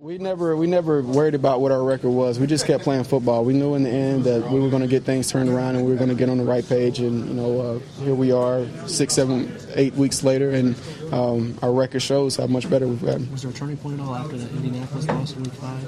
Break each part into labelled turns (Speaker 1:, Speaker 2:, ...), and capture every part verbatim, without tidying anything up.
Speaker 1: We never we never worried about what our record was. We just kept playing football. We knew in the end that we were going to get things turned around and we were going to get on the right page. And, you know, uh, here we are six, seven, eight weeks later, and um, our record shows how much better we've gotten.
Speaker 2: Was there a turning point at all after that Indianapolis loss in week five?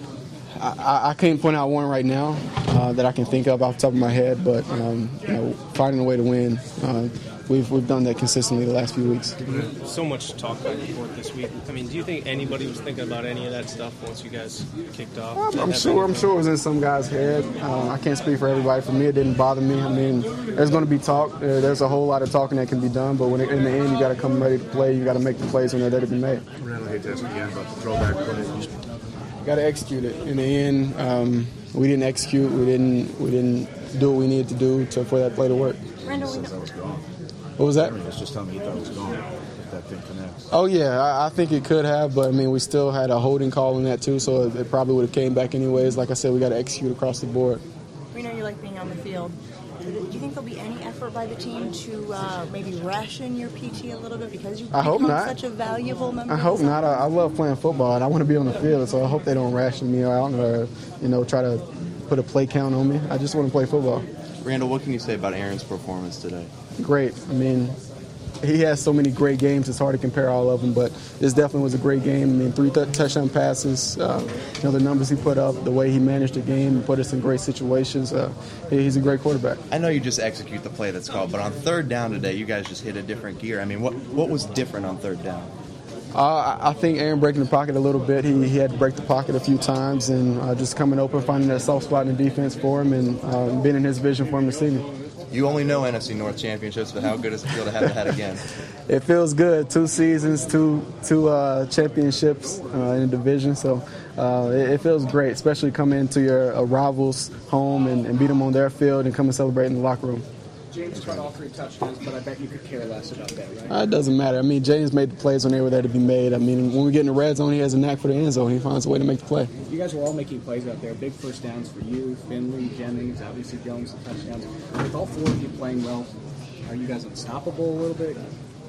Speaker 1: I, I can't point out one right now uh, that I can think of off the top of my head, but, um, you know, finding a way to win, uh, we've we've done that consistently the last few weeks.
Speaker 3: So much talk back and forth this week. I mean, do you think anybody was thinking about any of that stuff once you guys kicked off?
Speaker 1: I'm, I'm sure. I'm sure it was in some guy's head. Uh, I can't speak for everybody. For me, it didn't bother me. I mean, there's going to be talk. Uh, there's a whole lot of talking that can be done, but when it, in the end, you got to come ready to play. You got to make the plays when they're there to be made.
Speaker 4: Randall, I hate to ask again about the throwback play.
Speaker 1: Got to execute it. In the end, um, we didn't execute. We didn't. We didn't do what we needed to do to, for that play to work.
Speaker 4: Randall, we that was gone.
Speaker 1: What was that?
Speaker 4: It's just telling me he thought it was gone. If that thing connects.
Speaker 1: Oh yeah, I, I think it could have, but I mean, we still had a holding call in that too, so it, it probably would have came back anyways. Like I said, we got to execute across the board.
Speaker 5: We know you like being on the field. Do you think there'll be any effort by the team to uh, maybe ration your P T a little bit because you've
Speaker 1: I hope
Speaker 5: become
Speaker 1: not.
Speaker 5: such a valuable member?
Speaker 1: I hope not. I, I love playing football, and I want to be on the field, so I hope they don't ration me out or, you know, try to put a play count on me. I just want to play football.
Speaker 6: Randall, what can you say about Aaron's performance today?
Speaker 1: Great. I mean, he has so many great games, it's hard to compare all of them, but this definitely was a great game. I mean, three th- touchdown passes, uh, you know, the numbers he put up, the way he managed the game and put us in great situations. Uh, he's a great quarterback.
Speaker 6: I know you just execute the play that's called, but on third down today, you guys just hit a different gear. I mean, what what was different on third down?
Speaker 1: Uh, I think Aaron breaking the pocket a little bit. He, he had to break the pocket a few times and uh, just coming open, finding that soft spot in the defense for him and uh, being in his vision for him to see me.
Speaker 6: You only know N F C North championships, but how good does it feel to have that again?
Speaker 1: It feels good. Two seasons, two two uh, championships uh, in the division. So uh, it, it feels great, especially coming into your uh, rivals' home and, and beat them on their field and come and celebrate in the locker room.
Speaker 2: James caught all three touchdowns, but I bet you could care less about that, right?
Speaker 1: Uh, it doesn't matter. I mean, James made the plays when they were there to be made. I mean, when we get in the red zone, he has a knack for the end zone. He finds a way to make the play.
Speaker 2: You guys were all making plays out there. Big first downs for you, Finley, Jennings, obviously Jones, the touchdowns. With all four of you playing well, are you guys unstoppable a little bit?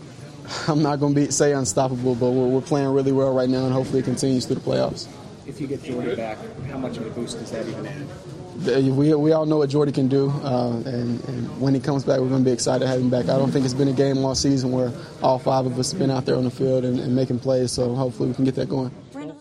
Speaker 1: I'm not going to say unstoppable, but we're, we're playing really well right now, and hopefully it continues through the playoffs.
Speaker 2: If you get Jordy back, how much of a boost does that even add?
Speaker 1: We, we all know what Jordy can do, uh, and, and when he comes back, we're going to be excited to have him back. I don't think it's been a game all season where all five of us have been out there on the field and, and making plays, so hopefully we can get that going.